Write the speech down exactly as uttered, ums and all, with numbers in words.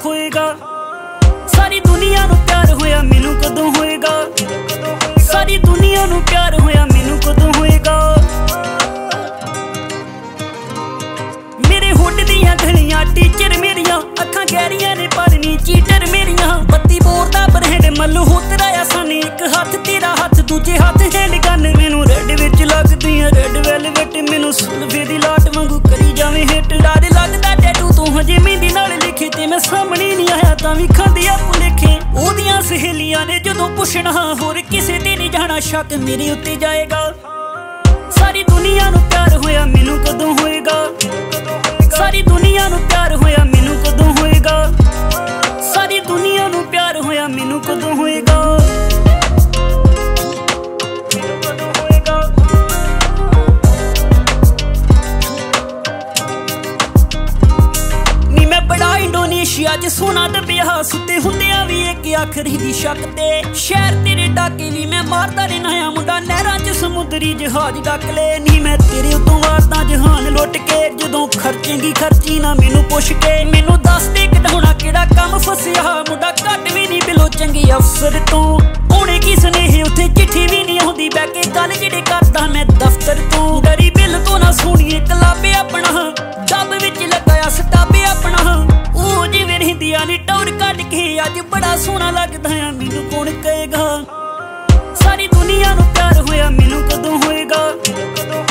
ਹੋਏਗਾ। ਸਾਰੀ ਦੁਨੀਆ ਨੂੰ ਪਿਆਰ ਹੋਇਆ ਮੈਨੂੰ ਕਦੋਂ ਹੋਏਗਾ। ਸਾਰੀ ਦੁਨੀਆ ਨੂੰ ਪਿਆਰ ਹੋਇਆ ਮੈਨੂੰ ਕਦੋਂ ਹੋਏਗਾ। ਮੇਰੇ ਹੁੱਡ ਦੀਆਂ ਗਲੀਆਂ ਟੀਚਰ ਮੇਰੀਆਂ ਅੱਖਾਂ ਗਹਿਰੀਆਂ ਨੇ ਪਰ ਨੀ ਚੀਟਰ ਮੇਰੀਆਂ। ਬੱਤੀ ਬੋਰ ਦਾ ਬਰਹਿੰਡ ਮਲਹੋਤਰਾ ਆ ਸਾਨੇ ਇੱਕ ਹੱਥ ਤੇਰਾ ਹੱਥ ਦੂਜੇ ਹੱਥ ਹੈਂਡ ਗਨ। ਮੈਨੂੰ ਰੈਡ ਵਿੱਚ ਲੱਗਦੀਆਂ ਰੈਡ ਵੈਲਵਟ ਮੈਨੂੰ ਸੁਲਫੇ ਦੀ ਲਾਟ ਵਾਂਗੂ ਕਰੀ ਜਾਵੇਂ ਹਿੱਟ। ਡਰ ਲੱਗਦਾ ਟੈਟੂ ਤੂੰ ਹਜੇ ਮਹਿੰਦੀ ਨਾਲ ਲਿਖੇ ਤੇ ਮੈਂ ਸਾਹਮਣੇ ਨਹੀਂ ਆਇਆ ਤਾਂ ਵੀ ਖਾਂਦੀ ਆ ਭੁਲੇਖੇ। ਉਹਦੀਆਂ ਸਹੇਲੀਆਂ ਨੇ ਜਦੋਂ ਪੁੱਛਣਾ ਹੋਰ ਕਿਸੇ ਤੇ ਨਹੀਂ ਜਾਣਾ ਸ਼ੱਕ ਮੇਰੇ ਉੱਤੇ ਜਾਏਗਾ। ਸਾਰੀ ਦੁਨੀਆ ਨੂੰ ਪਿਆਰ ਹੋਇਆ ਮੈਨੂੰ ਕਦੋਂ ਹੋਏਗਾ। ਸਾਰੀ ਦੁਨੀਆ ਨੂੰ ਪਿਆਰ ਹੋਇਆ ਮੈਨੂੰ ਕਦੋਂ ਹੋਏਗਾ। ਸਾਰੀ ਦੁਨੀਆ ਨੂੰ ਪਿਆਰ ਹੋਇਆ ਮੈਨੂੰ ਕਦੋਂ ਹੋਏਗਾ। ਨੀ ਮੈਂ ਬੜਾ ਇੰਡੋਨੇਸ਼ੀਆ ਚ ਸੋਨਾ ਦੱਬਿਆ ਸੁੱਤੇ ਹੁੰਦਿਆਂ ਵੀ ਇੱਕ ਆਖਰੀ ਦੀ ਸ਼ੱਕ ਤੇ। ਸ਼ਹਿਰ ਤੇਰੇ ਡਾਕੇ ਵੀ ਮੈਂ ਮਾਰਦਾ ਰਹਿਣਾ ਆ ਮੁੰਡਾ ਨਹਿਰਾਂ ਚ ਸਮੁੰਦਰੀ ਜਹਾਜ਼ ਡੱਕ ਲੈ। ਨੀ ਮੈਂ ਤੇਰੇ ਉਤੋਂ ਵਾਰਦਾ ਜਹਾਨ ਲੁੱਟ ਕੇ ਜਦੋਂ ਖਰਚੇਂਗੀ ਖਰਚੀ ਨਾ ਮੈਨੂੰ ਪੁੱਛ ਕੇ। ਮੈਨੂੰ ਦੱਸ ਦੇ ਕਢਾਉਣਾ ਕਿਹੜਾ ਕੰਮ ਫਸਿਆ ਮੁੰਡਾ ਘੱਟ ਵੀ ਨਹੀਂ ਬਿਲੋ ਚੰਗੇ ਅਫਸਰ ਤੋਂ। ਆਉਣੇ ਕੀ ਸੁਨੇਹੇ ਉੱਥੇ ਚਿੱਠੀ ਵੀ ਨਹੀਂ ਆਉਂਦੀ ਬਹਿ ਕੇ ਗੱਲ ਜਿਹੜੇ ਕਰਦਾ ਮੈਂ ਦਫ਼ਤਰ ਤੋਂ। ਡਰੀ ਬਿੱਲ ਤੋਂ ਨਾ ਸੁਣੀਏ ਕਲਾਬੇ ਆਪਣਾ ਡੱਬ ਵਿੱਚ ਲਗਾਇਆ ਸਟਾਬੇ ਆਪਣਾ। ਉਹ ਜਿਵੇਂ ਰਹਿੰਦੀਆਂ ਨੀ ਟੌਰ ਕੱਢ ਕੇ ਅੱਜ ਬੜਾ ਸੋਹਣਾ ਲੱਗਦਾ ਆ ਮੈਨੂੰ ਕੌਣ ਕਹੇਗਾ। ਸਾਰੀ ਦੁਨੀਆ ਨੂੰ ਪਿਆਰ ਹੋਇਆ ਮੈਨੂੰ ਕਦੋਂ ਹੋਏਗਾ।